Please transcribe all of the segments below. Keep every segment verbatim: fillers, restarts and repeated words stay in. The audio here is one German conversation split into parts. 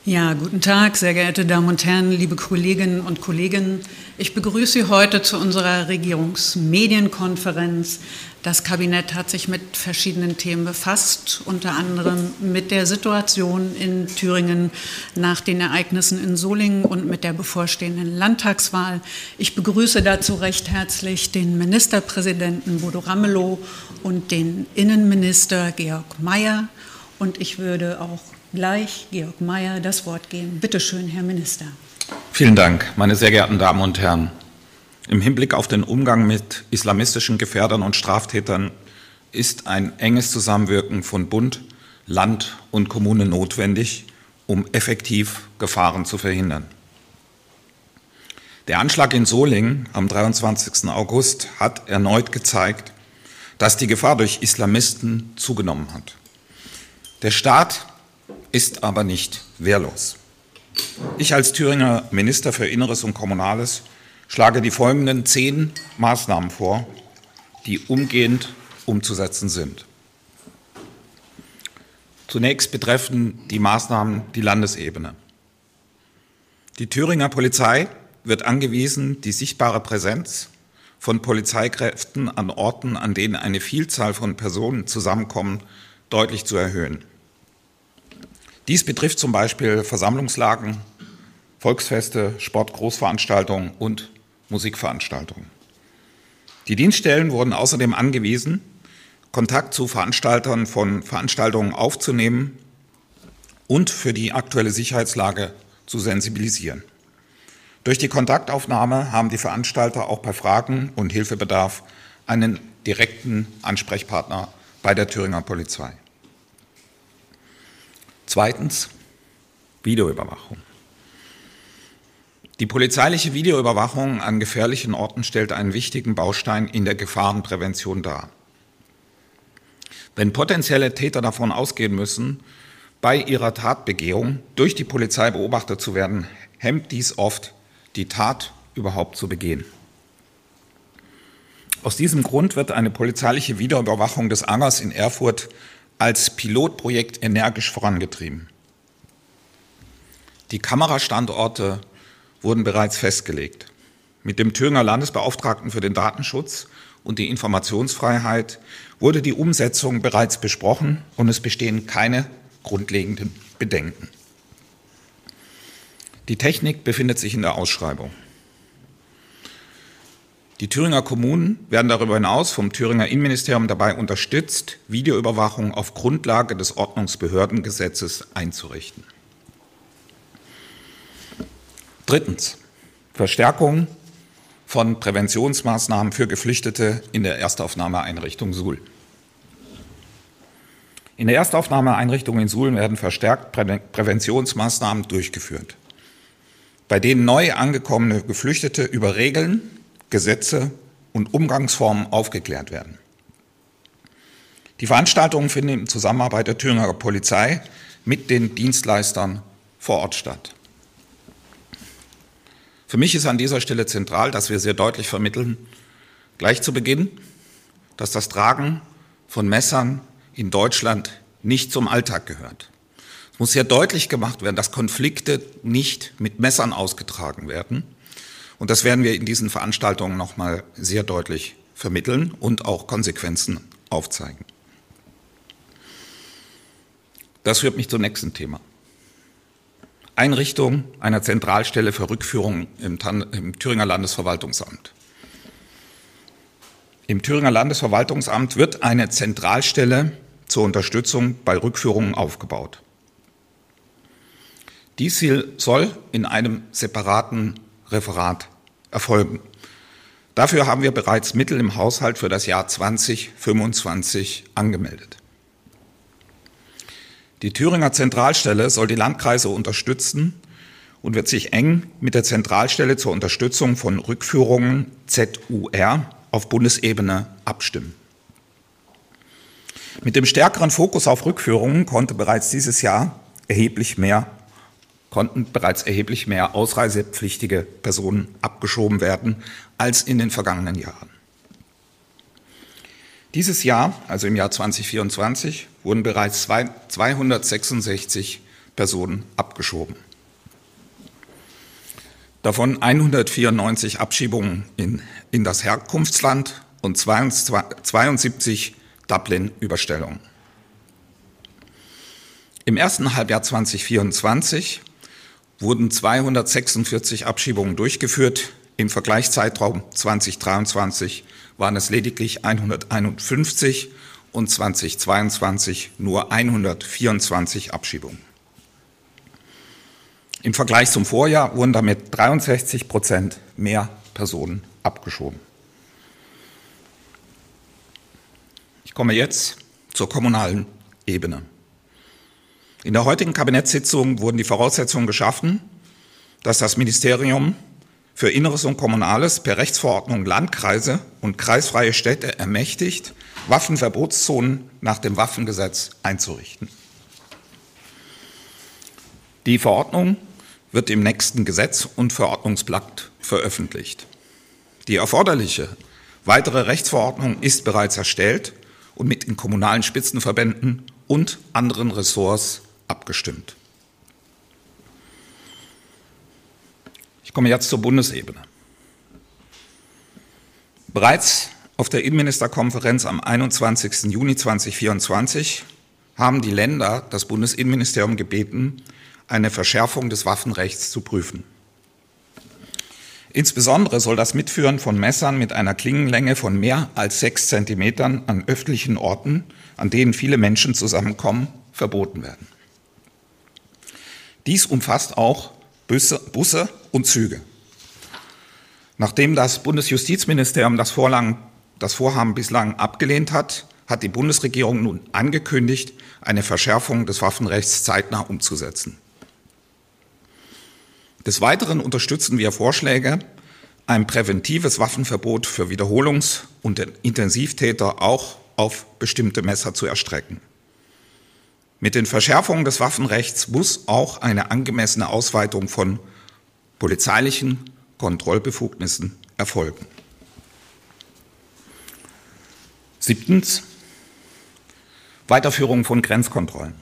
Ja, guten Tag, sehr geehrte Damen und Herren, liebe Kolleginnen und Kollegen. Ich begrüße Sie heute zu unserer Regierungsmedienkonferenz. Das Kabinett hat sich mit verschiedenen Themen befasst, unter anderem mit der Situation in Thüringen nach den Ereignissen in Solingen und mit der bevorstehenden Landtagswahl. Ich begrüße dazu recht herzlich den Ministerpräsidenten Bodo Ramelow und den Innenminister Georg Mayer. Und ich würde auch gleich Georg Mayer das Wort geben. Bitte schön, Herr Minister. Vielen Dank, meine sehr geehrten Damen und Herren. Im Hinblick auf den Umgang mit islamistischen Gefährdern und Straftätern ist ein enges Zusammenwirken von Bund, Land und Kommune notwendig, um effektiv Gefahren zu verhindern. Der Anschlag in Solingen am dreiundzwanzigsten August hat erneut gezeigt, dass die Gefahr durch Islamisten zugenommen hat. Der Staat ist aber nicht wehrlos. Ich als Thüringer Minister für Inneres und Kommunales schlage die folgenden zehn Maßnahmen vor, die umgehend umzusetzen sind. Zunächst betreffen die Maßnahmen die Landesebene. Die Thüringer Polizei wird angewiesen, die sichtbare Präsenz von Polizeikräften an Orten, an denen eine Vielzahl von Personen zusammenkommen, deutlich zu erhöhen. Dies betrifft zum Beispiel Versammlungslagen, Volksfeste, Sportgroßveranstaltungen und Musikveranstaltungen. Die Dienststellen wurden außerdem angewiesen, Kontakt zu Veranstaltern von Veranstaltungen aufzunehmen und für die aktuelle Sicherheitslage zu sensibilisieren. Durch die Kontaktaufnahme haben die Veranstalter auch bei Fragen und Hilfebedarf einen direkten Ansprechpartner bei der Thüringer Polizei. Zweitens, Videoüberwachung. Die polizeiliche Videoüberwachung an gefährlichen Orten stellt einen wichtigen Baustein in der Gefahrenprävention dar. Wenn potenzielle Täter davon ausgehen müssen, bei ihrer Tatbegehung durch die Polizei beobachtet zu werden, hemmt dies oft, die Tat überhaupt zu begehen. Aus diesem Grund wird eine polizeiliche Videoüberwachung des Angers in Erfurt als Pilotprojekt energisch vorangetrieben. Die Kamerastandorte wurden bereits festgelegt. Mit dem Thüringer Landesbeauftragten für den Datenschutz und die Informationsfreiheit wurde die Umsetzung bereits besprochen und es bestehen keine grundlegenden Bedenken. Die Technik befindet sich in der Ausschreibung. Die Thüringer Kommunen werden darüber hinaus vom Thüringer Innenministerium dabei unterstützt, Videoüberwachung auf Grundlage des Ordnungsbehördengesetzes einzurichten. Drittens, Verstärkung von Präventionsmaßnahmen für Geflüchtete in der Erstaufnahmeeinrichtung Suhl. In der Erstaufnahmeeinrichtung in Suhl werden verstärkt Prä- Präventionsmaßnahmen durchgeführt, bei denen neu angekommene Geflüchtete über Regeln, Gesetze und Umgangsformen aufgeklärt werden. Die Veranstaltungen finden in Zusammenarbeit der Thüringer Polizei mit den Dienstleistern vor Ort statt. Für mich ist an dieser Stelle zentral, dass wir sehr deutlich vermitteln, gleich zu Beginn, dass das Tragen von Messern in Deutschland nicht zum Alltag gehört. Es muss sehr deutlich gemacht werden, dass Konflikte nicht mit Messern ausgetragen werden. Und das werden wir in diesen Veranstaltungen nochmal sehr deutlich vermitteln und auch Konsequenzen aufzeigen. Das führt mich zum nächsten Thema. Einrichtung einer Zentralstelle für Rückführung im, im Thüringer Landesverwaltungsamt. Im Thüringer Landesverwaltungsamt wird eine Zentralstelle zur Unterstützung bei Rückführungen aufgebaut. Dies soll in einem separaten Referat erfolgen. Dafür haben wir bereits Mittel im Haushalt für das Jahr zweitausendfünfundzwanzig angemeldet. Die Thüringer Zentralstelle soll die Landkreise unterstützen und wird sich eng mit der Zentralstelle zur Unterstützung von Rückführungen Z U R auf Bundesebene abstimmen. Mit dem stärkeren Fokus auf Rückführungen konnte bereits dieses Jahr erheblich mehr konnten bereits erheblich mehr ausreisepflichtige Personen abgeschoben werden als in den vergangenen Jahren. Dieses Jahr, also im Jahr zweitausendvierundzwanzig, wurden bereits zweihundertsechsundsechzig Personen abgeschoben. Davon hundertvierundneunzig Abschiebungen in, in das Herkunftsland und zweiundsiebzig Dublin-Überstellungen. Im ersten Halbjahr zweitausendvierundzwanzig wurden zweihundertsechsundvierzig Abschiebungen durchgeführt. Im Vergleichszeitraum zweitausenddreiundzwanzig waren es lediglich hunderteinundfünfzig und zweitausendzweiundzwanzig nur hundertvierundzwanzig Abschiebungen. Im Vergleich zum Vorjahr wurden damit dreiundsechzig Prozent mehr Personen abgeschoben. Ich komme jetzt zur kommunalen Ebene. In der heutigen Kabinettssitzung wurden die Voraussetzungen geschaffen, dass das Ministerium für Inneres und Kommunales per Rechtsverordnung Landkreise und kreisfreie Städte ermächtigt, Waffenverbotszonen nach dem Waffengesetz einzurichten. Die Verordnung wird im nächsten Gesetz- und Verordnungsblatt veröffentlicht. Die erforderliche weitere Rechtsverordnung ist bereits erstellt und mit den kommunalen Spitzenverbänden und anderen Ressorts abgestimmt. Ich komme jetzt zur Bundesebene. Bereits auf der Innenministerkonferenz am einundzwanzigsten Juni zweitausendvierundzwanzig haben die Länder das Bundesinnenministerium gebeten, eine Verschärfung des Waffenrechts zu prüfen. Insbesondere soll das Mitführen von Messern mit einer Klingenlänge von mehr als sechs Zentimetern an öffentlichen Orten, an denen viele Menschen zusammenkommen, verboten werden. Dies umfasst auch Busse, Busse und Züge. Nachdem das Bundesjustizministerium das, Vorlang, das Vorhaben bislang abgelehnt hat, hat die Bundesregierung nun angekündigt, eine Verschärfung des Waffenrechts zeitnah umzusetzen. Des Weiteren unterstützen wir Vorschläge, ein präventives Waffenverbot für Wiederholungs- und Intensivtäter auch auf bestimmte Messer zu erstrecken. Mit den Verschärfungen des Waffenrechts muss auch eine angemessene Ausweitung von polizeilichen Kontrollbefugnissen erfolgen. Siebtens. Weiterführung von Grenzkontrollen.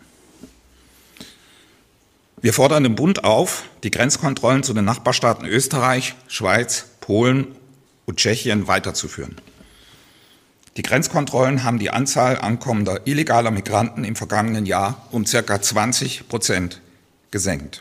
Wir fordern den Bund auf, die Grenzkontrollen zu den Nachbarstaaten Österreich, Schweiz, Polen und Tschechien weiterzuführen. Die Grenzkontrollen haben die Anzahl ankommender illegaler Migranten im vergangenen Jahr um ca. zwanzig Prozent gesenkt.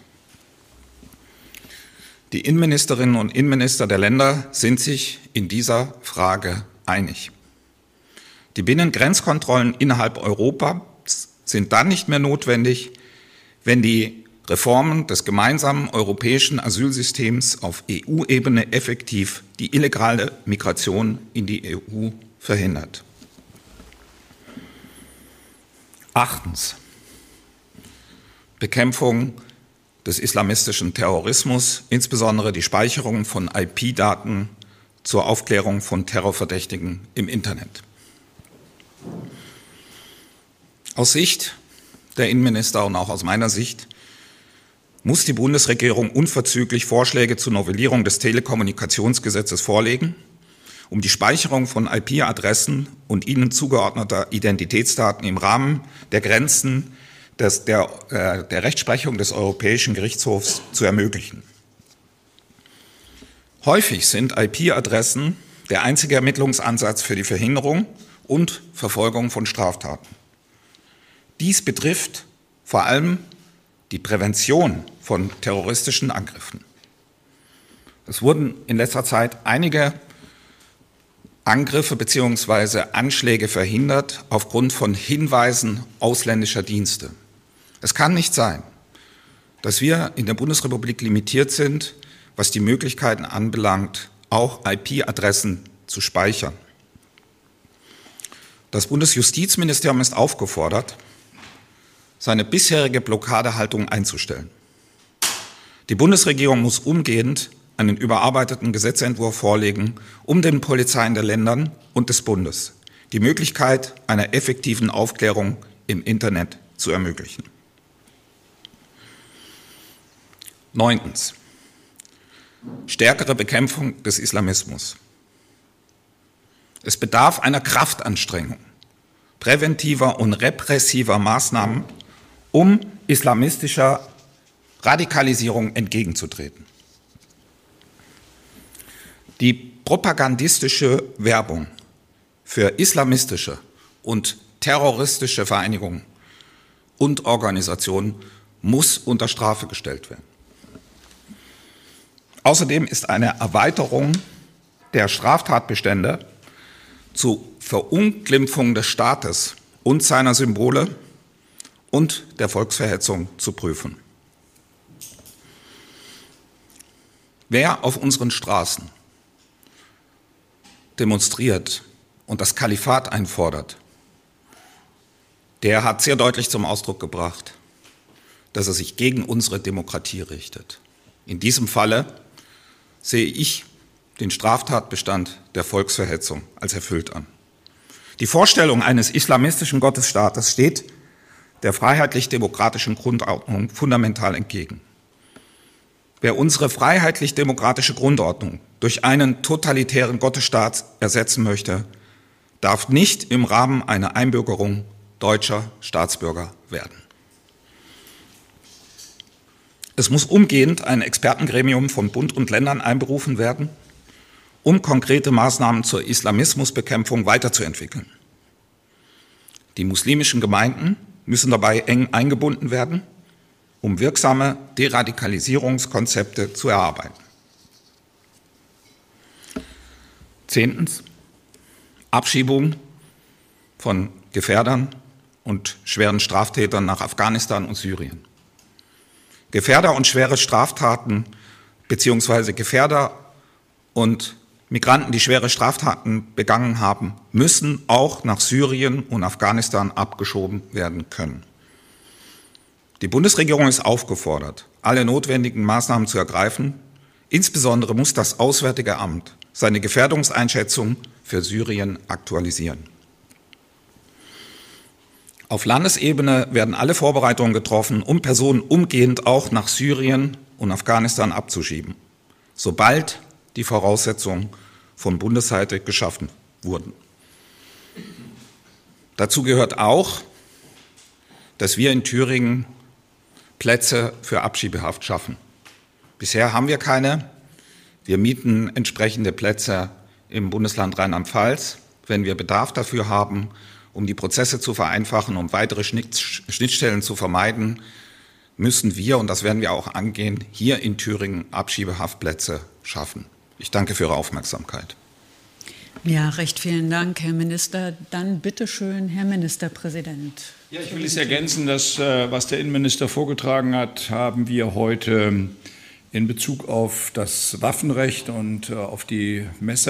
Die Innenministerinnen und Innenminister der Länder sind sich in dieser Frage einig. Die Binnengrenzkontrollen innerhalb Europas sind dann nicht mehr notwendig, wenn die Reformen des gemeinsamen europäischen Asylsystems auf E U-Ebene effektiv die illegale Migration in die E U verhindert. Achtens. Bekämpfung des islamistischen Terrorismus, insbesondere die Speicherung von I P-Daten zur Aufklärung von Terrorverdächtigen im Internet. Aus Sicht der Innenminister und auch aus meiner Sicht muss die Bundesregierung unverzüglich Vorschläge zur Novellierung des Telekommunikationsgesetzes vorlegen, um die Speicherung von I P-Adressen und ihnen zugeordneter Identitätsdaten im Rahmen der Grenzen des, der, äh, der Rechtsprechung des Europäischen Gerichtshofs zu ermöglichen. Häufig sind I P-Adressen der einzige Ermittlungsansatz für die Verhinderung und Verfolgung von Straftaten. Dies betrifft vor allem die Prävention von terroristischen Angriffen. Es wurden in letzter Zeit einige Angriffe bzw. Anschläge verhindert aufgrund von Hinweisen ausländischer Dienste. Es kann nicht sein, dass wir in der Bundesrepublik limitiert sind, was die Möglichkeiten anbelangt, auch I P-Adressen zu speichern. Das Bundesjustizministerium ist aufgefordert, seine bisherige Blockadehaltung einzustellen. Die Bundesregierung muss umgehend einen überarbeiteten Gesetzentwurf vorlegen, um den Polizeien der Länder und des Bundes die Möglichkeit einer effektiven Aufklärung im Internet zu ermöglichen. Neuntens. Stärkere Bekämpfung des Islamismus. Es bedarf einer Kraftanstrengung, präventiver und repressiver Maßnahmen, um islamistischer Radikalisierung entgegenzutreten. Die propagandistische Werbung für islamistische und terroristische Vereinigungen und Organisationen muss unter Strafe gestellt werden. Außerdem ist eine Erweiterung der Straftatbestände zu Verunglimpfung des Staates und seiner Symbole und der Volksverhetzung zu prüfen. Wer auf unseren Straßen demonstriert und das Kalifat einfordert, der hat sehr deutlich zum Ausdruck gebracht, dass er sich gegen unsere Demokratie richtet. In diesem Falle sehe ich den Straftatbestand der Volksverhetzung als erfüllt an. Die Vorstellung eines islamistischen Gottesstaates steht der freiheitlich-demokratischen Grundordnung fundamental entgegen. Wer unsere freiheitlich-demokratische Grundordnung durch einen totalitären Gottesstaat ersetzen möchte, darf nicht im Rahmen einer Einbürgerung deutscher Staatsbürger werden. Es muss umgehend ein Expertengremium von Bund und Ländern einberufen werden, um konkrete Maßnahmen zur Islamismusbekämpfung weiterzuentwickeln. Die muslimischen Gemeinden müssen dabei eng eingebunden werden, um wirksame Deradikalisierungskonzepte zu erarbeiten. Zehntens. Abschiebung von Gefährdern und schweren Straftätern nach Afghanistan und Syrien. Gefährder und schwere Straftaten beziehungsweise Gefährder und Migranten, die schwere Straftaten begangen haben, müssen auch nach Syrien und Afghanistan abgeschoben werden können. Die Bundesregierung ist aufgefordert, alle notwendigen Maßnahmen zu ergreifen. Insbesondere muss das Auswärtige Amt seine Gefährdungseinschätzung für Syrien aktualisieren. Auf Landesebene werden alle Vorbereitungen getroffen, um Personen umgehend auch nach Syrien und Afghanistan abzuschieben, sobald die Voraussetzungen von Bundesseite geschaffen wurden. Dazu gehört auch, dass wir in Thüringen Plätze für Abschiebehaft schaffen. Bisher haben wir keine. Wir mieten entsprechende Plätze im Bundesland Rheinland-Pfalz, wenn wir Bedarf dafür haben, um die Prozesse zu vereinfachen, um weitere Schnittstellen zu vermeiden, müssen wir, und das werden wir auch angehen, hier in Thüringen Abschiebehaftplätze schaffen. Ich danke für Ihre Aufmerksamkeit. Ja, recht vielen Dank, Herr Minister. Dann bitte schön, Herr Ministerpräsident. Ja, ich will es ergänzen, dass, was der Innenminister vorgetragen hat, haben wir heute in Bezug auf das Waffenrecht und auf die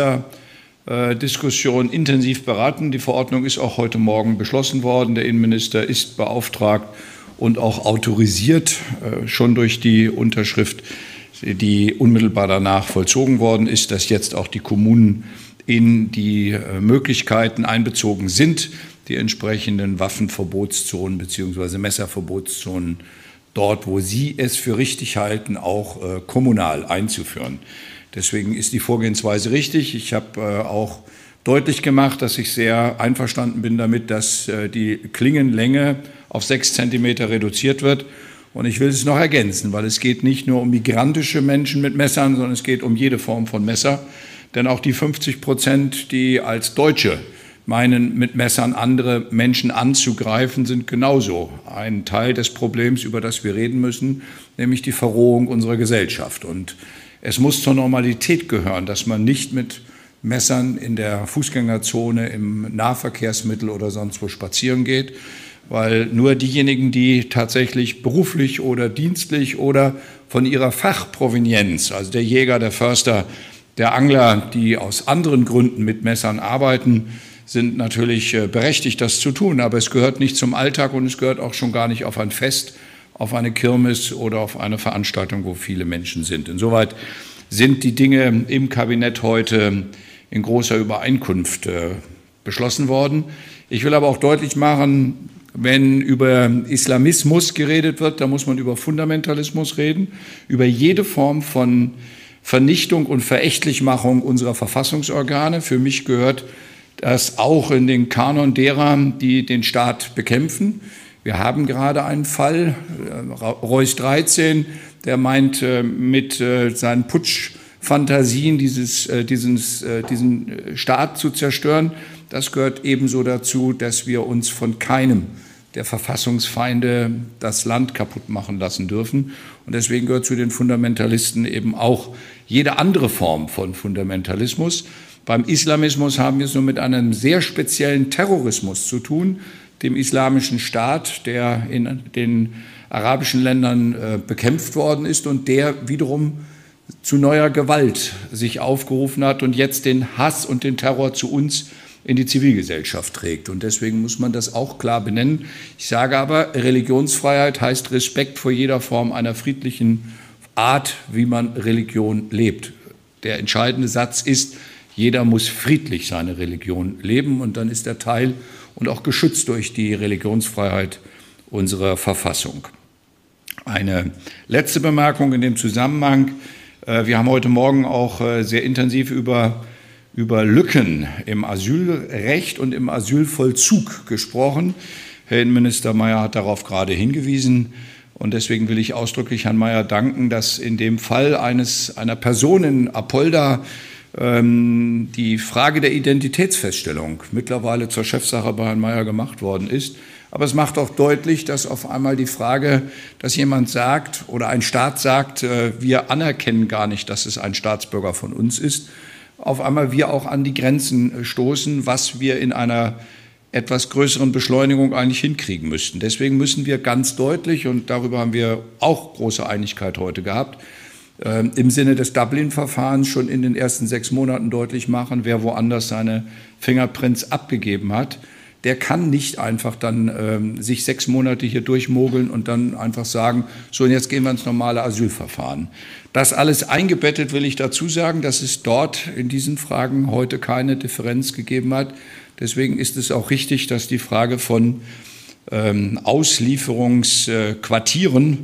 Messerdiskussion intensiv beraten. Die Verordnung ist auch heute Morgen beschlossen worden. Der Innenminister ist beauftragt und auch autorisiert, schon durch die Unterschrift, die unmittelbar danach vollzogen worden ist, dass jetzt auch die Kommunen in die Möglichkeiten einbezogen sind, die entsprechenden Waffenverbotszonen bzw. Messerverbotszonen dort, wo sie es für richtig halten, auch äh, kommunal einzuführen. Deswegen ist die Vorgehensweise richtig. Ich habe äh, auch deutlich gemacht, dass ich sehr einverstanden bin damit, dass äh, die Klingenlänge auf sechs Zentimeter reduziert wird. Und ich will es noch ergänzen, weil es geht nicht nur um migrantische Menschen mit Messern, sondern es geht um jede Form von Messer. Denn auch die fünfzig Prozent, die als Deutsche meinen, mit Messern andere Menschen anzugreifen, sind genauso ein Teil des Problems, über das wir reden müssen, nämlich die Verrohung unserer Gesellschaft. Und es muss zur Normalität gehören, dass man nicht mit Messern in der Fußgängerzone, im Nahverkehrsmittel oder sonst wo spazieren geht, weil nur diejenigen, die tatsächlich beruflich oder dienstlich oder von ihrer Fachprovenienz, also der Jäger, der Förster, der Angler, die aus anderen Gründen mit Messern arbeiten, sind natürlich berechtigt, das zu tun. Aber es gehört nicht zum Alltag und es gehört auch schon gar nicht auf ein Fest, auf eine Kirmes oder auf eine Veranstaltung, wo viele Menschen sind. Insoweit sind die Dinge im Kabinett heute in großer Übereinkunft beschlossen worden. Ich will aber auch deutlich machen, wenn über Islamismus geredet wird, dann muss man über Fundamentalismus reden, über jede Form von Vernichtung und Verächtlichmachung unserer Verfassungsorgane. Für mich gehört das auch in den Kanon derer, die den Staat bekämpfen. Wir haben gerade einen Fall, Reuß dreizehn, der meint, mit seinen Putschfantasien dieses, dieses, diesen Staat zu zerstören. Das gehört ebenso dazu, dass wir uns von keinem der Verfassungsfeinde das Land kaputt machen lassen dürfen. Und deswegen gehört zu den Fundamentalisten eben auch jede andere Form von Fundamentalismus. Beim Islamismus haben wir es nur mit einem sehr speziellen Terrorismus zu tun, dem Islamischen Staat, der in den arabischen Ländern äh, bekämpft worden ist und der wiederum zu neuer Gewalt sich aufgerufen hat und jetzt den Hass und den Terror zu uns in die Zivilgesellschaft trägt. Und deswegen muss man das auch klar benennen. Ich sage aber, Religionsfreiheit heißt Respekt vor jeder Form einer friedlichen Art, wie man Religion lebt. Der entscheidende Satz ist, jeder muss friedlich seine Religion leben und dann ist er Teil und auch geschützt durch die Religionsfreiheit unserer Verfassung. Eine letzte Bemerkung in dem Zusammenhang. Wir haben heute Morgen auch sehr intensiv über über Lücken im Asylrecht und im Asylvollzug gesprochen. Herr Innenminister Mayer hat darauf gerade hingewiesen. Und deswegen will ich ausdrücklich Herrn Mayer danken, dass in dem Fall eines, einer Person in Apolda ähm, die Frage der Identitätsfeststellung mittlerweile zur Chefsache bei Herrn Mayer gemacht worden ist. Aber es macht auch deutlich, dass auf einmal die Frage, dass jemand sagt oder ein Staat sagt, äh, wir anerkennen gar nicht, dass es ein Staatsbürger von uns ist, auf einmal wir auch an die Grenzen stoßen, was wir in einer etwas größeren Beschleunigung eigentlich hinkriegen müssten. Deswegen müssen wir ganz deutlich, und darüber haben wir auch große Einigkeit heute gehabt, äh, im Sinne des Dublin-Verfahrens schon in den ersten sechs Monaten deutlich machen, wer woanders seine Fingerprints abgegeben hat, der kann nicht einfach dann äh, sich sechs Monate hier durchmogeln und dann einfach sagen, so und jetzt gehen wir ins normale Asylverfahren. Das alles eingebettet will ich dazu sagen, dass es dort in diesen Fragen heute keine Differenz gegeben hat. Deswegen ist es auch richtig, dass die Frage von ähm, Auslieferungsquartieren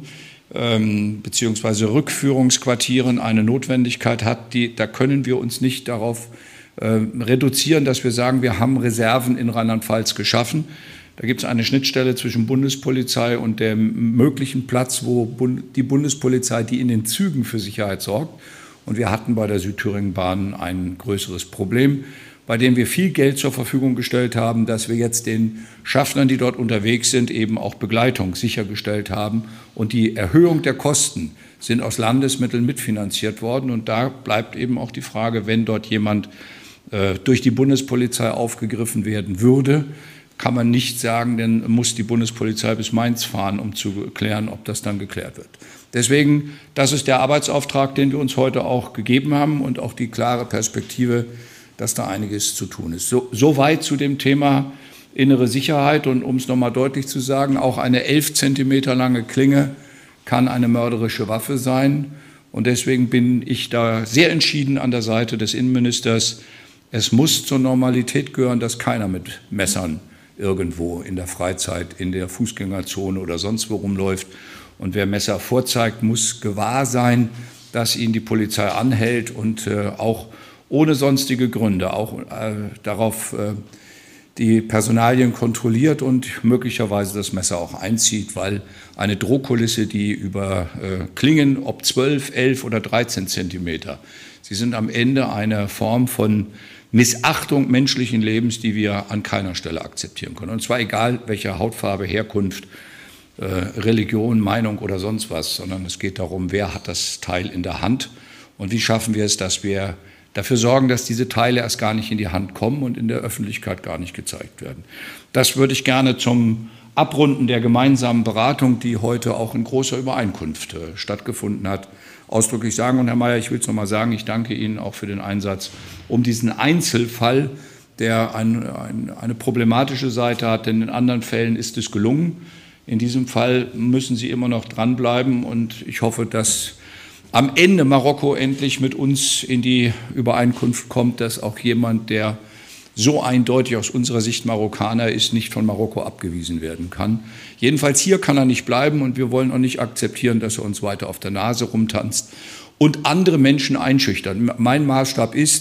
ähm, beziehungsweise Rückführungsquartieren eine Notwendigkeit hat. Die, da können wir uns nicht darauf äh, reduzieren, dass wir sagen, wir haben Reserven in Rheinland-Pfalz geschaffen. Da gibt es eine Schnittstelle zwischen Bundespolizei und dem möglichen Platz, wo die Bundespolizei, die in den Zügen für Sicherheit sorgt. Und wir hatten bei der Südthüringen-Bahn ein größeres Problem, bei dem wir viel Geld zur Verfügung gestellt haben, dass wir jetzt den Schaffnern, die dort unterwegs sind, eben auch Begleitung sichergestellt haben. Und die Erhöhung der Kosten sind aus Landesmitteln mitfinanziert worden. Und da bleibt eben auch die Frage, wenn dort jemand äh, durch die Bundespolizei aufgegriffen werden würde, kann man nicht sagen, dann muss die Bundespolizei bis Mainz fahren, um zu klären, ob das dann geklärt wird. Deswegen, das ist der Arbeitsauftrag, den wir uns heute auch gegeben haben und auch die klare Perspektive, dass da einiges zu tun ist. So, soweit zu dem Thema innere Sicherheit. Und um es nochmal deutlich zu sagen, auch eine elf Zentimeter lange Klinge kann eine mörderische Waffe sein. Und deswegen bin ich da sehr entschieden an der Seite des Innenministers. Es muss zur Normalität gehören, dass keiner mit Messern irgendwo in der Freizeit, in der Fußgängerzone oder sonst wo rumläuft. Und wer Messer vorzeigt, muss gewahr sein, dass ihn die Polizei anhält und äh, auch ohne sonstige Gründe auch äh, darauf äh, die Personalien kontrolliert und möglicherweise das Messer auch einzieht, weil eine Drohkulisse, die über äh, Klingen, ob zwölf, elf oder dreizehn Zentimeter, sie sind am Ende eine Form von Missachtung menschlichen Lebens, die wir an keiner Stelle akzeptieren können. Und zwar egal, welcher Hautfarbe, Herkunft, äh, Religion, Meinung oder sonst was, sondern es geht darum, wer hat das Teil in der Hand und wie schaffen wir es, dass wir dafür sorgen, dass diese Teile erst gar nicht in die Hand kommen und in der Öffentlichkeit gar nicht gezeigt werden. Das würde ich gerne zum Abrunden der gemeinsamen Beratung, die heute auch in großer Übereinkunft äh, stattgefunden hat, ausdrücklich sagen. Und Herr Mayer, ich will es noch mal sagen, ich danke Ihnen auch für den Einsatz, um diesen Einzelfall, der ein, ein, eine problematische Seite hat, denn in anderen Fällen ist es gelungen. In diesem Fall müssen Sie immer noch dranbleiben und ich hoffe, dass am Ende Marokko endlich mit uns in die Übereinkunft kommt, dass auch jemand, der so eindeutig aus unserer Sicht Marokkaner ist, nicht von Marokko abgewiesen werden kann. Jedenfalls hier kann er nicht bleiben und wir wollen auch nicht akzeptieren, dass er uns weiter auf der Nase rumtanzt und andere Menschen einschüchtert. Mein Maßstab ist,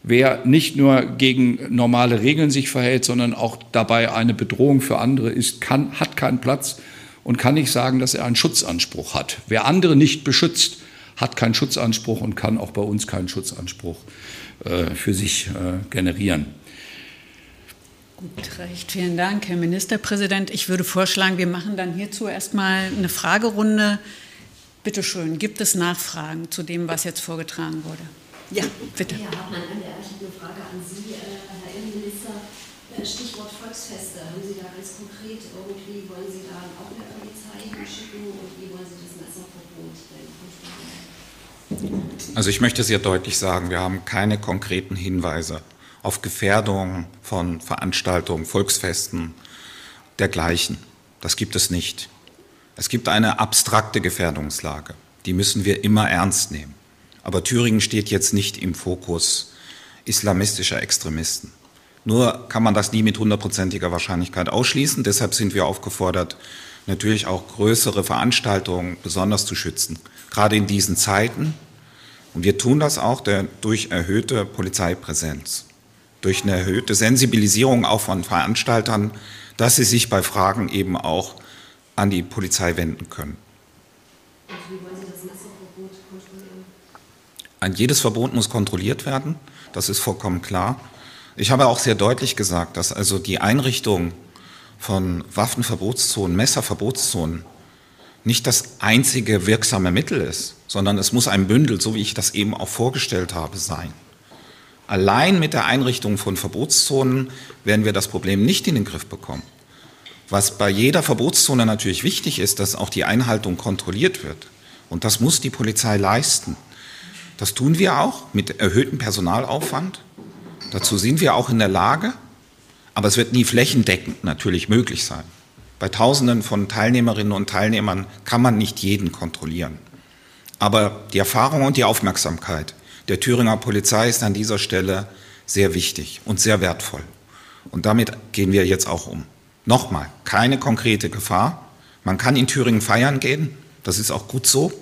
wer nicht nur gegen normale Regeln sich verhält, sondern auch dabei eine Bedrohung für andere ist, kann, hat keinen Platz und kann nicht sagen, dass er einen Schutzanspruch hat. Wer andere nicht beschützt, hat keinen Schutzanspruch und kann auch bei uns keinen Schutzanspruch äh, für sich äh, generieren. Gut, recht. Vielen Dank, Herr Ministerpräsident. Ich würde vorschlagen, wir machen dann hierzu erstmal eine Fragerunde. Bitte schön, gibt es Nachfragen zu dem, was jetzt vorgetragen wurde? Ja, bitte. Herr Hartmann, ich habe eine Frage an Sie, Herr Innenminister. Stichwort Volksfeste. Haben Sie da ganz konkret irgendwie, wollen Sie da auch eine Polizei hinschicken und wie wollen Sie das Messerverbot denn? Also ich möchte sehr deutlich sagen, wir haben keine konkreten Hinweise auf Gefährdung von Veranstaltungen, Volksfesten, dergleichen. Das gibt es nicht. Es gibt eine abstrakte Gefährdungslage. Die müssen wir immer ernst nehmen. Aber Thüringen steht jetzt nicht im Fokus islamistischer Extremisten. Nur kann man das nie mit hundertprozentiger Wahrscheinlichkeit ausschließen. Deshalb sind wir aufgefordert, natürlich auch größere Veranstaltungen besonders zu schützen, gerade in diesen Zeiten. Und wir tun das auch der, durch erhöhte Polizeipräsenz, durch eine erhöhte Sensibilisierung auch von Veranstaltern, dass sie sich bei Fragen eben auch an die Polizei wenden können. Und wie wollen Sie das Messerverbot kontrollieren? Ein jedes Verbot muss kontrolliert werden, das ist vollkommen klar. Ich habe auch sehr deutlich gesagt, dass also die Einrichtung von Waffenverbotszonen, Messerverbotszonen nicht das einzige wirksame Mittel ist, sondern es muss ein Bündel, so wie ich das eben auch vorgestellt habe, sein. Allein mit der Einrichtung von Verbotszonen werden wir das Problem nicht in den Griff bekommen. Was bei jeder Verbotszone natürlich wichtig ist, dass auch die Einhaltung kontrolliert wird. Und das muss die Polizei leisten. Das tun wir auch mit erhöhtem Personalaufwand. Dazu sind wir auch in der Lage, aber es wird nie flächendeckend natürlich möglich sein. Bei Tausenden von Teilnehmerinnen und Teilnehmern kann man nicht jeden kontrollieren. Aber die Erfahrung und die Aufmerksamkeit der Thüringer Polizei ist an dieser Stelle sehr wichtig und sehr wertvoll. Und damit gehen wir jetzt auch um. Nochmal, keine konkrete Gefahr. Man kann in Thüringen feiern gehen, das ist auch gut so.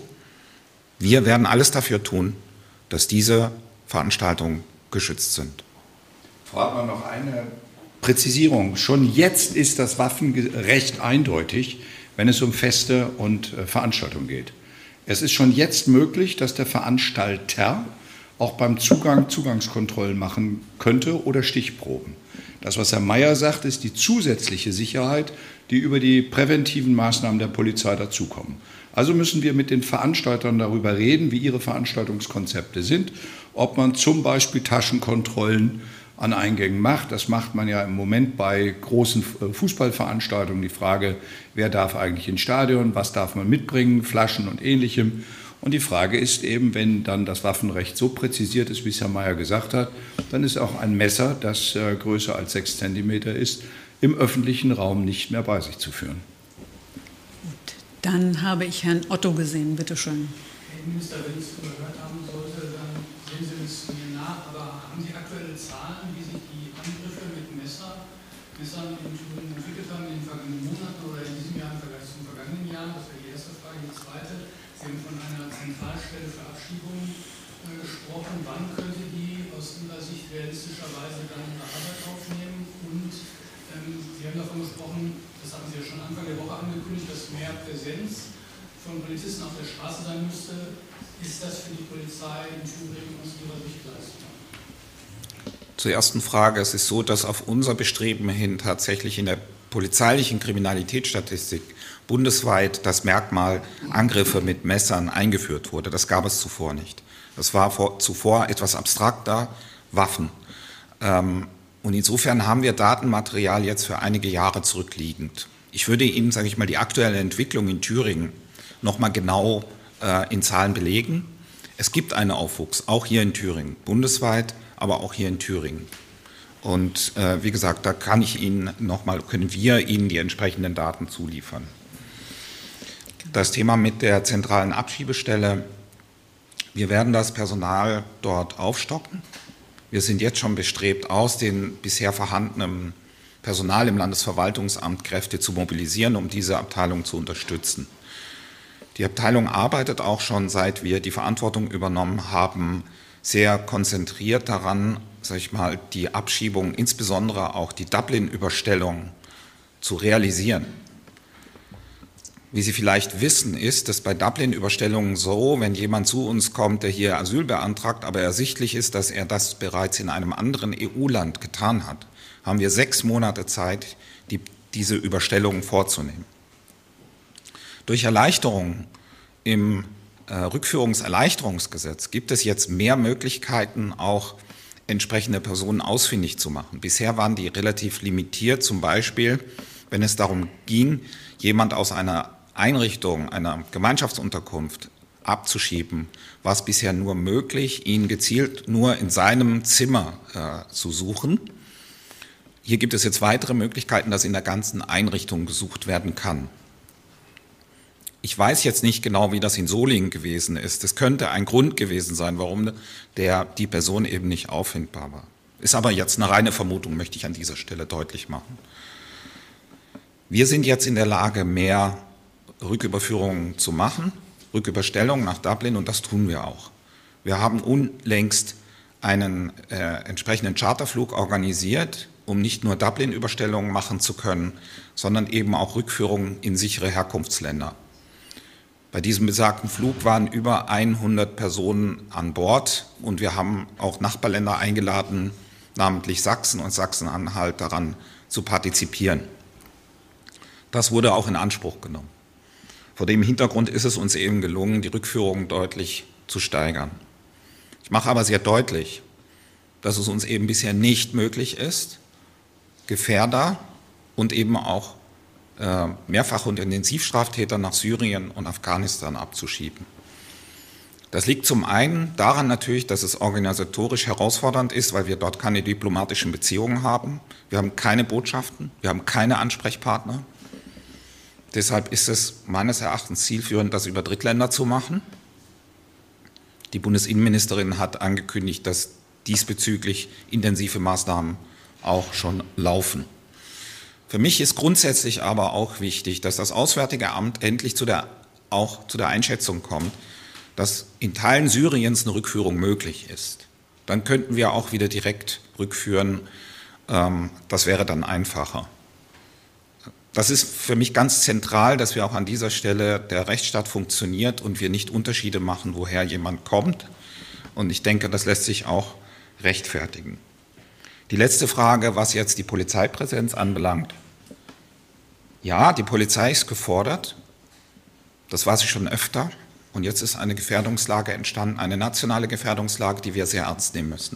Wir werden alles dafür tun, dass diese Veranstaltungen geschützt sind. Frau Hartmann, noch eine Präzisierung. Schon jetzt ist das Waffenrecht eindeutig, wenn es um Feste und Veranstaltungen geht. Es ist schon jetzt möglich, dass der Veranstalter auch beim Zugang Zugangskontrollen machen könnte oder Stichproben. Das, was Herr Mayer sagt, ist die zusätzliche Sicherheit, die über die präventiven Maßnahmen der Polizei dazukommen. Also müssen wir mit den Veranstaltern darüber reden, wie ihre Veranstaltungskonzepte sind, ob man zum Beispiel Taschenkontrollen an Eingängen macht. Das macht man ja im Moment bei großen Fußballveranstaltungen. Die Frage, wer darf eigentlich ins Stadion, was darf man mitbringen, Flaschen und Ähnlichem. Und die Frage ist eben, wenn dann das Waffenrecht so präzisiert ist, wie es Herr Mayer gesagt hat, dann ist auch ein Messer, das äh, größer als sechs Zentimeter ist, im öffentlichen Raum nicht mehr bei sich zu führen. Gut, dann habe ich Herrn Otto gesehen. Bitte schön. Herr Minister, wenn ich es gehört haben sollte, dann sehen Sie es mir nach. Aber haben Sie aktuelle Zahlen, wie sich die Angriffe mit Messer, Messern in Thüringen entwickelt haben in den vergangenen Monaten oder in diesem Jahr im Vergleich zum vergangenen Jahr? Das wäre die erste Frage. Die zweite, Sie haben von einer Zentralstelle für Abschiebung äh, gesprochen. Wann könnte die aus Ihrer Sicht realistischerweise dann ihre Arbeit aufnehmen? Und ähm, Sie haben davon gesprochen, das haben Sie ja schon Anfang der Woche angekündigt, dass mehr Präsenz von Polizisten auf der Straße sein müsste. Ist das für die Polizei in Thüringen aus Ihrer Sicht leistbar? Zur ersten Frage. Es ist so, dass auf unser Bestreben hin tatsächlich in der polizeilichen Kriminalitätsstatistik bundesweit das Merkmal Angriffe mit Messern eingeführt wurde. Das gab es zuvor nicht. Das war vor, zuvor etwas abstrakter, Waffen. Ähm, und insofern haben wir Datenmaterial jetzt für einige Jahre zurückliegend. Ich würde Ihnen, sage ich mal, die aktuelle Entwicklung in Thüringen noch mal genau äh, in Zahlen belegen. Es gibt einen Aufwuchs, auch hier in Thüringen, bundesweit, aber auch hier in Thüringen. Und äh, wie gesagt, da kann ich Ihnen noch mal, können wir Ihnen die entsprechenden Daten zuliefern. Das Thema mit der zentralen Abschiebestelle, wir werden das Personal dort aufstocken. Wir sind jetzt schon bestrebt, aus dem bisher vorhandenen Personal im Landesverwaltungsamt Kräfte zu mobilisieren, um diese Abteilung zu unterstützen. Die Abteilung arbeitet auch schon, seit wir die Verantwortung übernommen haben, sehr konzentriert daran, sag ich mal, die Abschiebung, insbesondere auch die Dublin-Überstellung zu realisieren. Wie Sie vielleicht wissen, ist es bei Dublin-Überstellungen so, wenn jemand zu uns kommt, der hier Asyl beantragt, aber ersichtlich ist, dass er das bereits in einem anderen E U-Land getan hat, haben wir sechs Monate Zeit, die, diese Überstellungen vorzunehmen. Durch Erleichterungen im äh, Rückführungserleichterungsgesetz gibt es jetzt mehr Möglichkeiten, auch entsprechende Personen ausfindig zu machen. Bisher waren die relativ limitiert, zum Beispiel, wenn es darum ging, jemand aus einer Einrichtung, einer Gemeinschaftsunterkunft abzuschieben, war es bisher nur möglich, ihn gezielt nur in seinem Zimmer äh, zu suchen. Hier gibt es jetzt weitere Möglichkeiten, dass in der ganzen Einrichtung gesucht werden kann. Ich weiß jetzt nicht genau, wie das in Solingen gewesen ist. Es könnte ein Grund gewesen sein, warum der, die Person eben nicht auffindbar war. Ist aber jetzt eine reine Vermutung, möchte ich an dieser Stelle deutlich machen. Wir sind jetzt in der Lage, mehr Rücküberführungen zu machen, Rücküberstellungen nach Dublin, und das tun wir auch. Wir haben unlängst einen äh, entsprechenden Charterflug organisiert, um nicht nur Dublin-Überstellungen machen zu können, sondern eben auch Rückführungen in sichere Herkunftsländer. Bei diesem besagten Flug waren über hundert Personen an Bord und wir haben auch Nachbarländer eingeladen, namentlich Sachsen und Sachsen-Anhalt, daran zu partizipieren. Das wurde auch in Anspruch genommen. Vor dem Hintergrund ist es uns eben gelungen, die Rückführung deutlich zu steigern. Ich mache aber sehr deutlich, dass es uns eben bisher nicht möglich ist, Gefährder und eben auch äh, Mehrfach- und Intensivstraftäter nach Syrien und Afghanistan abzuschieben. Das liegt zum einen daran natürlich, dass es organisatorisch herausfordernd ist, weil wir dort keine diplomatischen Beziehungen haben. Wir haben keine Botschaften, wir haben keine Ansprechpartner. Deshalb ist es meines Erachtens zielführend, das über Drittländer zu machen. Die Bundesinnenministerin hat angekündigt, dass diesbezüglich intensive Maßnahmen auch schon laufen. Für mich ist grundsätzlich aber auch wichtig, dass das Auswärtige Amt endlich zu der, auch zu der Einschätzung kommt, dass in Teilen Syriens eine Rückführung möglich ist. Dann könnten wir auch wieder direkt rückführen. Das wäre dann einfacher. Das ist für mich ganz zentral, dass wir auch an dieser Stelle der Rechtsstaat funktioniert und wir nicht Unterschiede machen, woher jemand kommt. Und ich denke, das lässt sich auch rechtfertigen. Die letzte Frage, was jetzt die Polizeipräsenz anbelangt. Ja, die Polizei ist gefordert. Das war sie schon öfter. Und jetzt ist eine Gefährdungslage entstanden, eine nationale Gefährdungslage, die wir sehr ernst nehmen müssen.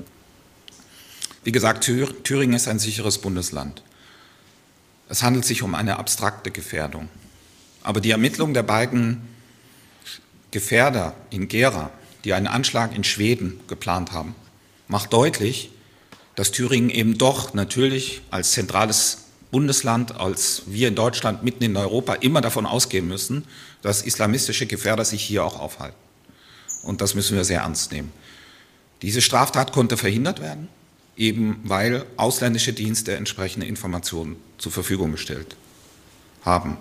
Wie gesagt, Thüringen ist ein sicheres Bundesland. Es handelt sich um eine abstrakte Gefährdung. Aber die Ermittlung der beiden Gefährder in Gera, die einen Anschlag in Schweden geplant haben, macht deutlich, dass Thüringen eben doch natürlich als zentrales Bundesland, als wir in Deutschland mitten in Europa immer davon ausgehen müssen, dass islamistische Gefährder sich hier auch aufhalten. Und das müssen wir sehr ernst nehmen. Diese Straftat konnte verhindert werden, eben weil ausländische Dienste entsprechende Informationen zur Verfügung gestellt haben.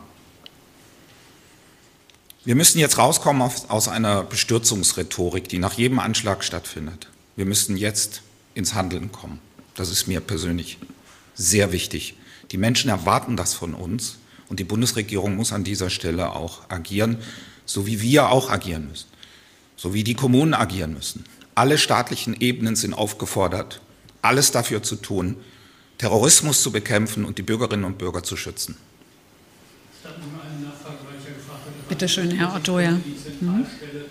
Wir müssen jetzt rauskommen aus einer Bestürzungsrhetorik, die nach jedem Anschlag stattfindet. Wir müssen jetzt ins Handeln kommen. Das ist mir persönlich sehr wichtig. Die Menschen erwarten das von uns und die Bundesregierung muss an dieser Stelle auch agieren, so wie wir auch agieren müssen, so wie die Kommunen agieren müssen. Alle staatlichen Ebenen sind aufgefordert, alles dafür zu tun, Terrorismus zu bekämpfen und die Bürgerinnen und Bürger zu schützen. Bitte schön, Herr Otto. Ja. Mhm.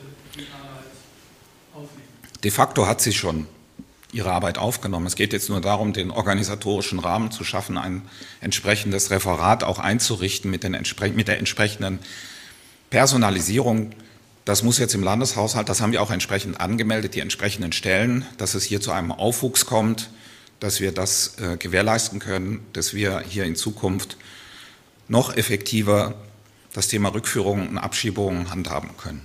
De facto hat sie schon ihre Arbeit aufgenommen. Es geht jetzt nur darum, den organisatorischen Rahmen zu schaffen, ein entsprechendes Referat auch einzurichten mit, den, mit der entsprechenden Personalisierung. Das muss jetzt im Landeshaushalt, das haben wir auch entsprechend angemeldet, die entsprechenden Stellen, dass es hier zu einem Aufwuchs kommt, dass wir das äh, gewährleisten können, dass wir hier in Zukunft noch effektiver das Thema Rückführungen und Abschiebungen handhaben können.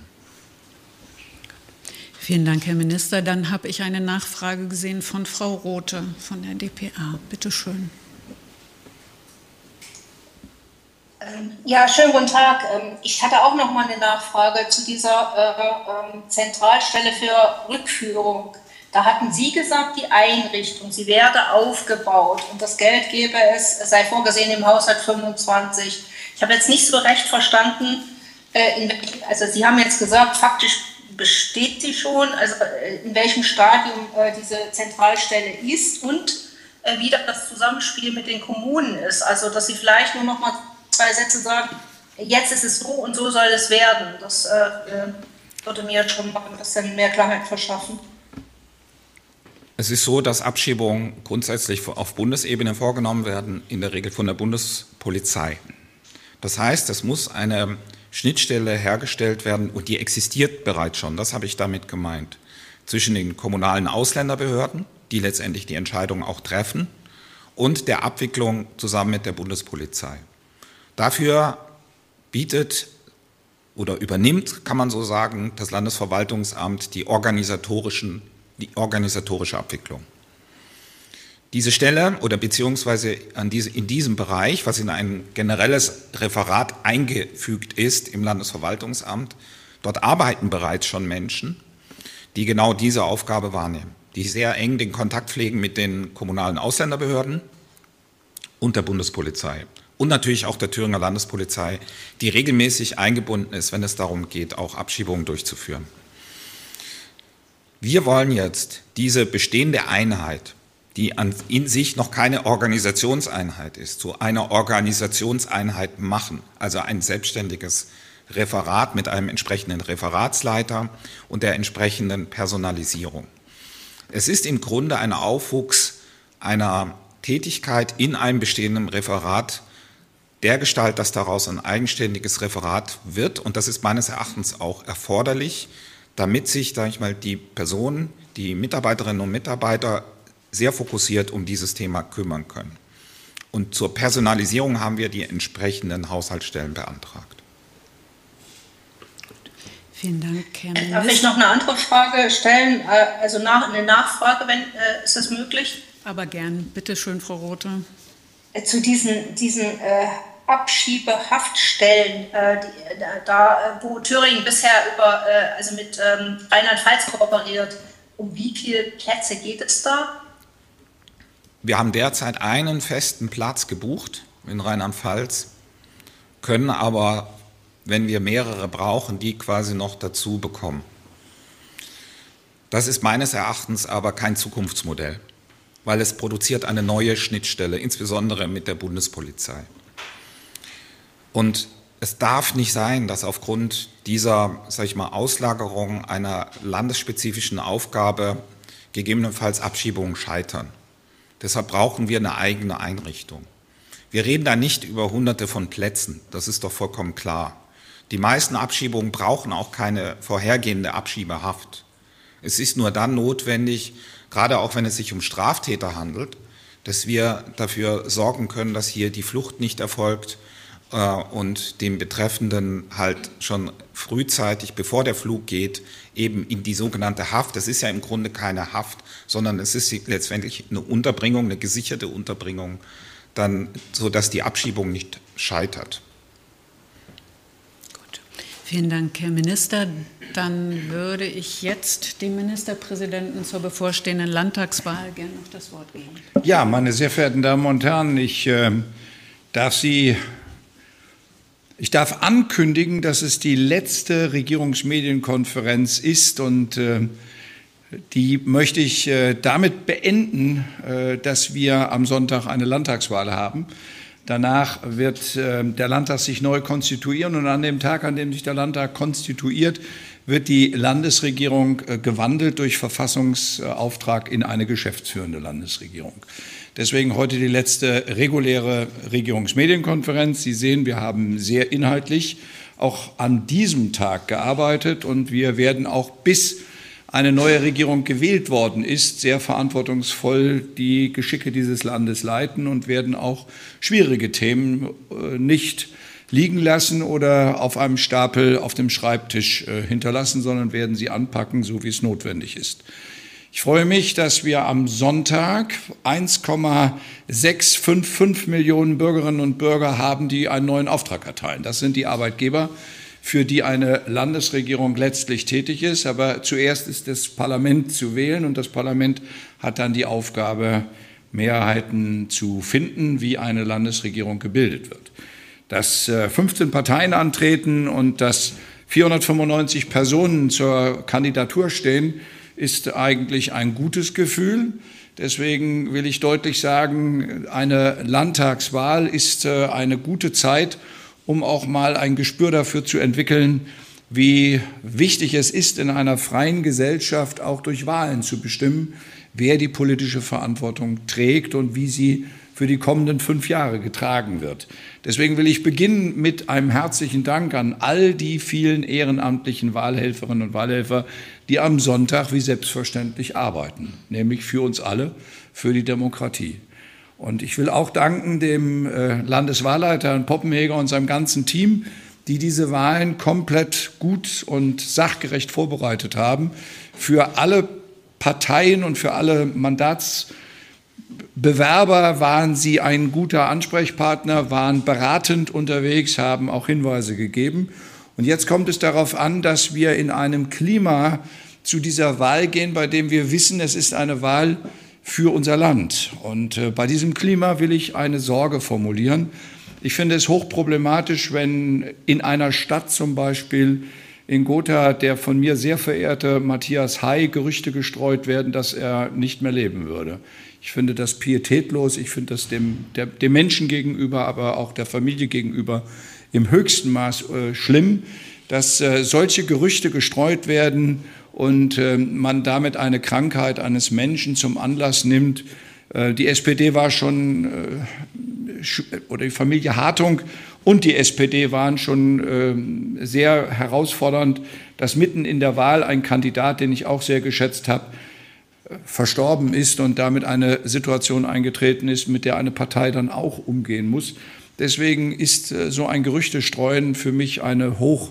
Vielen Dank, Herr Minister. Dann habe ich eine Nachfrage gesehen von Frau Rothe von der D P A. Bitte schön. Ja, schönen guten Tag. Ich hatte auch noch mal eine Nachfrage zu dieser äh, Zentralstelle für Rückführung. Da hatten Sie gesagt, die Einrichtung, sie werde aufgebaut und das Geld gebe es, es sei vorgesehen im Haushalt fünfundzwanzig. Ich habe jetzt nicht so recht verstanden, äh, in, also Sie haben jetzt gesagt, faktisch besteht sie schon, also äh, in welchem Stadium äh, diese Zentralstelle ist und äh, wie das Zusammenspiel mit den Kommunen ist. Also dass Sie vielleicht nur noch mal zwei Sätze sagen, jetzt ist es so und so soll es werden. Das äh, würde mir schon mal ein bisschen mehr Klarheit verschaffen. Es ist so, dass Abschiebungen grundsätzlich auf Bundesebene vorgenommen werden, in der Regel von der Bundespolizei. Das heißt, es muss eine Schnittstelle hergestellt werden und die existiert bereits schon, das habe ich damit gemeint, zwischen den kommunalen Ausländerbehörden, die letztendlich die Entscheidung auch treffen, und der Abwicklung zusammen mit der Bundespolizei. Dafür bietet oder übernimmt, kann man so sagen, das Landesverwaltungsamt die organisatorischen die organisatorische Abwicklung. Diese Stelle oder beziehungsweise an diese, in diesem Bereich, was in ein generelles Referat eingefügt ist im Landesverwaltungsamt, dort arbeiten bereits schon Menschen, die genau diese Aufgabe wahrnehmen, die sehr eng den Kontakt pflegen mit den kommunalen Ausländerbehörden und der Bundespolizei und natürlich auch der Thüringer Landespolizei, die regelmäßig eingebunden ist, wenn es darum geht, auch Abschiebungen durchzuführen. Wir wollen jetzt diese bestehende Einheit, die an, in sich noch keine Organisationseinheit ist, zu einer Organisationseinheit machen, also ein selbstständiges Referat mit einem entsprechenden Referatsleiter und der entsprechenden Personalisierung. Es ist im Grunde ein Aufwuchs einer Tätigkeit in einem bestehenden Referat dergestalt, dass daraus ein eigenständiges Referat wird, und das ist meines Erachtens auch erforderlich, damit sich, sage ich mal, die Personen, die Mitarbeiterinnen und Mitarbeiter sehr fokussiert um dieses Thema kümmern können. Und zur Personalisierung haben wir die entsprechenden Haushaltsstellen beantragt. Vielen Dank, Herr Minister. Darf ich noch eine andere Frage stellen? Also nach, eine Nachfrage, wenn, äh, ist das möglich? Aber gern. Bitte schön, Frau Rothe. Zu diesen, diesen äh, Abschiebehaftstellen, äh, die, da, wo Thüringen bisher über, äh, also mit ähm, Rheinland-Pfalz kooperiert, um wie viele Plätze geht es da? Wir haben derzeit einen festen Platz gebucht in Rheinland-Pfalz, können aber, wenn wir mehrere brauchen, die quasi noch dazu bekommen. Das ist meines Erachtens aber kein Zukunftsmodell, weil es produziert eine neue Schnittstelle, insbesondere mit der Bundespolizei. Und es darf nicht sein, dass aufgrund dieser, sag ich mal, Auslagerung einer landesspezifischen Aufgabe gegebenenfalls Abschiebungen scheitern. Deshalb brauchen wir eine eigene Einrichtung. Wir reden da nicht über Hunderte von Plätzen, das ist doch vollkommen klar. Die meisten Abschiebungen brauchen auch keine vorhergehende Abschiebehaft. Es ist nur dann notwendig, gerade auch wenn es sich um Straftäter handelt, dass wir dafür sorgen können, dass hier die Flucht nicht erfolgt äh, und dem Betreffenden halt schon frühzeitig, bevor der Flug geht, eben in die sogenannte Haft. Das ist ja im Grunde keine Haft, sondern es ist letztendlich eine Unterbringung, eine gesicherte Unterbringung, dann, sodass die Abschiebung nicht scheitert. Gut. Vielen Dank, Herr Minister. Dann würde ich jetzt dem Ministerpräsidenten zur bevorstehenden Landtagswahl gerne noch das Wort geben. Ja, meine sehr verehrten Damen und Herren, ich äh, darf Sie, ich darf ankündigen, dass es die letzte Regierungsmedienkonferenz ist und äh, die möchte ich äh, damit beenden, äh, dass wir am Sonntag eine Landtagswahl haben. Danach wird äh, der Landtag sich neu konstituieren und an dem Tag, an dem sich der Landtag konstituiert, wird die Landesregierung äh, gewandelt durch Verfassungsauftrag in eine geschäftsführende Landesregierung. Deswegen heute die letzte reguläre Regierungsmedienkonferenz. Sie sehen, wir haben sehr inhaltlich auch an diesem Tag gearbeitet und wir werden auch bis eine neue Regierung gewählt worden ist, sehr verantwortungsvoll die Geschicke dieses Landes leiten und werden auch schwierige Themen nicht liegen lassen oder auf einem Stapel auf dem Schreibtisch hinterlassen, sondern werden sie anpacken, so wie es notwendig ist. Ich freue mich, dass wir am Sonntag eins Komma sechs fünf fünf Millionen Bürgerinnen und Bürger haben, die einen neuen Auftrag erteilen. Das sind die Arbeitgeber. für die eine Landesregierung letztlich tätig ist. Aber zuerst ist das Parlament zu wählen und das Parlament hat dann die Aufgabe, Mehrheiten zu finden, wie eine Landesregierung gebildet wird. Dass fünfzehn Parteien antreten und dass vierhundertfünfundneunzig Personen zur Kandidatur stehen, ist eigentlich ein gutes Gefühl. Deswegen will ich deutlich sagen, eine Landtagswahl ist eine gute Zeit, um auch mal ein Gespür dafür zu entwickeln, wie wichtig es ist, in einer freien Gesellschaft auch durch Wahlen zu bestimmen, wer die politische Verantwortung trägt und wie sie für die kommenden fünf Jahre getragen wird. Deswegen will ich beginnen mit einem herzlichen Dank an all die vielen ehrenamtlichen Wahlhelferinnen und Wahlhelfer, die am Sonntag wie selbstverständlich arbeiten, nämlich für uns alle, für die Demokratie. Und ich will auch danken dem Landeswahlleiter Herrn Poppenheger und seinem ganzen Team, die diese Wahlen komplett gut und sachgerecht vorbereitet haben. Für alle Parteien und für alle Mandatsbewerber waren sie ein guter Ansprechpartner, waren beratend unterwegs, haben auch Hinweise gegeben. Und jetzt kommt es darauf an, dass wir in einem Klima zu dieser Wahl gehen, bei dem wir wissen, es ist eine Wahl für unser Land. Und äh, bei diesem Klima will ich eine Sorge formulieren. Ich finde es hochproblematisch, wenn in einer Stadt, zum Beispiel in Gotha, der von mir sehr verehrte Matthias Hay, Gerüchte gestreut werden, dass er nicht mehr leben würde. Ich finde das pietätlos, ich finde das dem, der, dem Menschen gegenüber, aber auch der Familie gegenüber im höchsten Maß äh, schlimm, dass äh, solche Gerüchte gestreut werden und äh, man damit eine Krankheit eines Menschen zum Anlass nimmt. Äh, die S P D war schon, äh, oder die Familie Hartung und die S P D waren schon äh, sehr herausfordernd, dass mitten in der Wahl ein Kandidat, den ich auch sehr geschätzt habe, äh, verstorben ist und damit eine Situation eingetreten ist, mit der eine Partei dann auch umgehen muss. Deswegen ist äh, so ein Gerüchtestreuen für mich eine hoch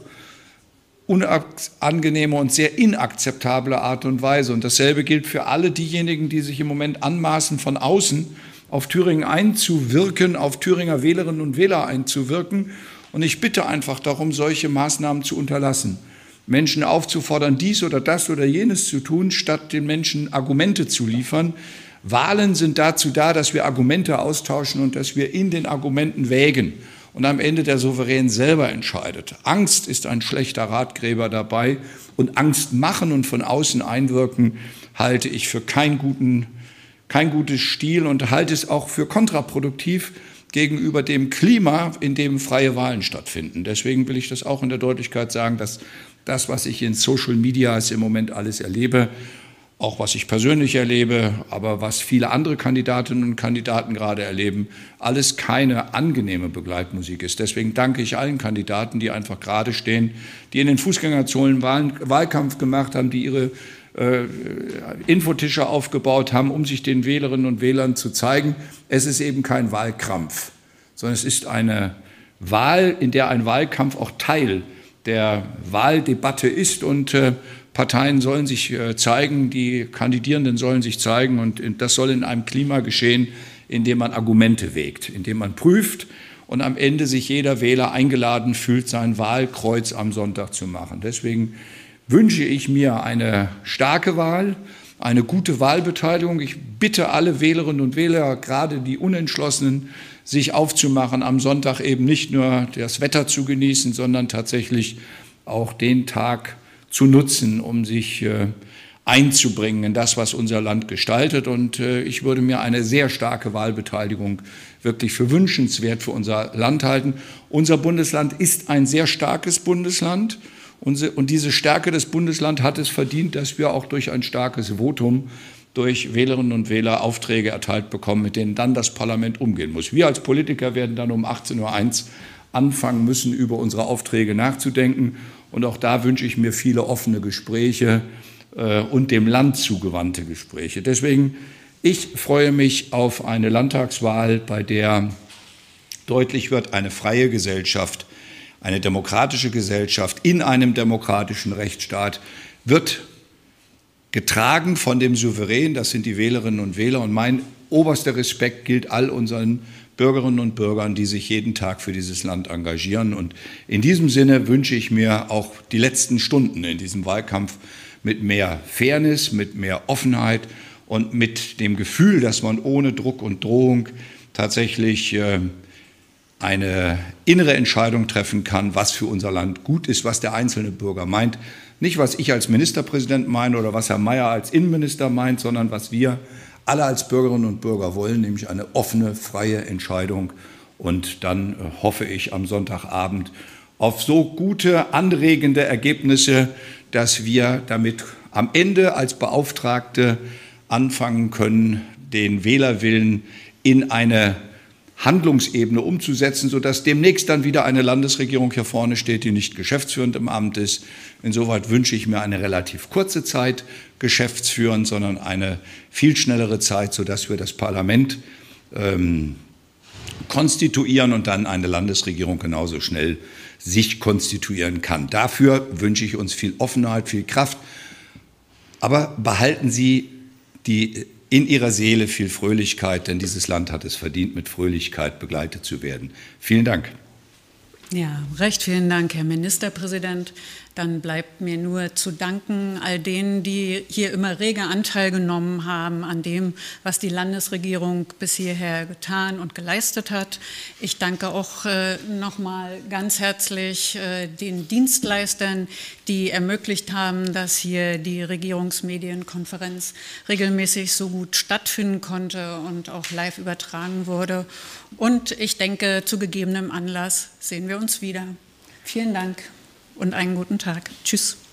unangenehme und sehr inakzeptable Art und Weise. Und dasselbe gilt für alle diejenigen, die sich im Moment anmaßen, von außen auf Thüringen einzuwirken, auf Thüringer Wählerinnen und Wähler einzuwirken. Und ich bitte einfach darum, solche Maßnahmen zu unterlassen. Menschen aufzufordern, dies oder das oder jenes zu tun, statt den Menschen Argumente zu liefern. Wahlen sind dazu da, dass wir Argumente austauschen und dass wir in den Argumenten wägen. Und am Ende der Souverän selber entscheidet. Angst ist ein schlechter Ratgeber dabei und Angst machen und von außen einwirken halte ich für keinen guten, kein gutes Stil und halte es auch für kontraproduktiv gegenüber dem Klima, in dem freie Wahlen stattfinden. Deswegen will ich das auch in der Deutlichkeit sagen, dass das, was ich in Social Media im Moment alles erlebe, auch was ich persönlich erlebe, aber was viele andere Kandidatinnen und Kandidaten gerade erleben, alles keine angenehme Begleitmusik ist. Deswegen danke ich allen Kandidaten, die einfach gerade stehen, die in den Fußgängerzonen Wahlkampf gemacht haben, die ihre äh, Infotische aufgebaut haben, um sich den Wählerinnen und Wählern zu zeigen. Es ist eben kein Wahlkrampf, sondern es ist eine Wahl, in der ein Wahlkampf auch Teil der Wahldebatte ist und äh, Parteien sollen sich äh, zeigen, die Kandidierenden sollen sich zeigen und das soll in einem Klima geschehen, in dem man Argumente wägt, in dem man prüft und am Ende sich jeder Wähler eingeladen fühlt, sein Wahlkreuz am Sonntag zu machen. Deswegen wünsche ich mir eine starke Wahl, eine gute Wahlbeteiligung. Ich bitte alle Wählerinnen und Wähler, gerade die Unentschlossenen, sich aufzumachen, am Sonntag eben nicht nur das Wetter zu genießen, sondern tatsächlich auch den Tag zu nutzen, um sich äh, einzubringen in das, was unser Land gestaltet. Und äh, ich würde mir eine sehr starke Wahlbeteiligung wirklich für wünschenswert für unser Land halten. Unser Bundesland ist ein sehr starkes Bundesland. Und diese Stärke des Bundeslands hat es verdient, dass wir auch durch ein starkes Votum durch Wählerinnen und Wähler Aufträge erteilt bekommen, mit denen dann das Parlament umgehen muss. Wir als Politiker werden dann um achtzehn Uhr eins anfangen müssen, über unsere Aufträge nachzudenken. Und auch da wünsche ich mir viele offene Gespräche äh, und dem Land zugewandte Gespräche. Deswegen, ich freue mich auf eine Landtagswahl, bei der deutlich wird, eine freie Gesellschaft, eine demokratische Gesellschaft in einem demokratischen Rechtsstaat wird getragen von dem Souverän, das sind die Wählerinnen und Wähler. Und mein oberster Respekt gilt all unseren Bürgerinnen und Bürgern, die sich jeden Tag für dieses Land engagieren. Und in diesem Sinne wünsche ich mir auch die letzten Stunden in diesem Wahlkampf mit mehr Fairness, mit mehr Offenheit und mit dem Gefühl, dass man ohne Druck und Drohung tatsächlich eine innere Entscheidung treffen kann, was für unser Land gut ist, was der einzelne Bürger meint. Nicht, was ich als Ministerpräsident meine oder was Herr Mayer als Innenminister meint, sondern was wir alle als Bürgerinnen und Bürger wollen, nämlich eine offene, freie Entscheidung. Und dann hoffe ich am Sonntagabend auf so gute, anregende Ergebnisse, dass wir damit am Ende als Beauftragte anfangen können, den Wählerwillen in eine Handlungsebene umzusetzen, sodass demnächst dann wieder eine Landesregierung hier vorne steht, die nicht geschäftsführend im Amt ist. Insoweit wünsche ich mir eine relativ kurze Zeit geschäftsführend, sondern eine viel schnellere Zeit, sodass wir das Parlament ähm, konstituieren und dann eine Landesregierung genauso schnell sich konstituieren kann. Dafür wünsche ich uns viel Offenheit, viel Kraft, aber behalten Sie die in Ihrer Seele viel Fröhlichkeit, denn dieses Land hat es verdient, mit Fröhlichkeit begleitet zu werden. Vielen Dank. Ja, recht vielen Dank, Herr Ministerpräsident. Dann bleibt mir nur zu danken all denen, die hier immer rege Anteil genommen haben an dem, was die Landesregierung bis hierher getan und geleistet hat. Ich danke auch äh, nochmal ganz herzlich äh, den Dienstleistern, die ermöglicht haben, dass hier die Regierungsmedienkonferenz regelmäßig so gut stattfinden konnte und auch live übertragen wurde. Und ich denke, zu gegebenem Anlass sehen wir uns wieder. Vielen Dank und einen guten Tag. Tschüss.